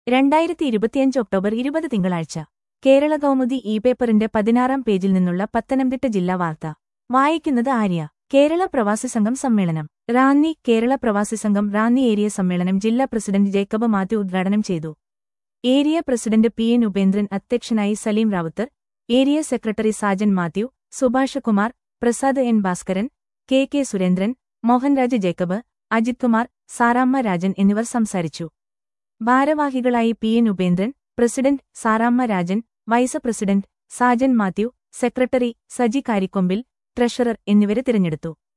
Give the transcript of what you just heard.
2025 October 20 തിങ്കളാഴ്ച കേരള കൗമുദി പേപ്പറിന്റെ 16-ാം പേജിൽ നിന്നുള്ള പത്തനംതിട്ട ജില്ലാ വാർത്ത വായിക്കുന്നത് ആര്യ. കേരള പ്രവാസി സംഘം സമ്മേളനം റാന്നി. കേരള പ്രവാസി സംഘം റാന്നി ഏരിയ സമ്മേളനം ജില്ലാ പ്രസിഡന്റ് ജേക്കബ് മാത്യു ഉദ്ഘാടനം ചെയ്തു. Area president P N. ഉപേന്ദ്രൻ അധ്യക്ഷനായി. Saleem Rawther, area secretary Sajan Mathew, Subhash Kumar, Prasad N. Bhaskaran, K. Surendran, Mohanraj Jacob, Ajith Kumar, Saramma Rajan എന്നിവർ സംസാരിച്ചു. ഭാരവാഹികളായി P N. Upendran, president Saramma Rajan, vice president Sajan Mathew, secretary Saji Karikombil, treasurer എന്നിവരെ തിരഞ്ഞെടുത്തു.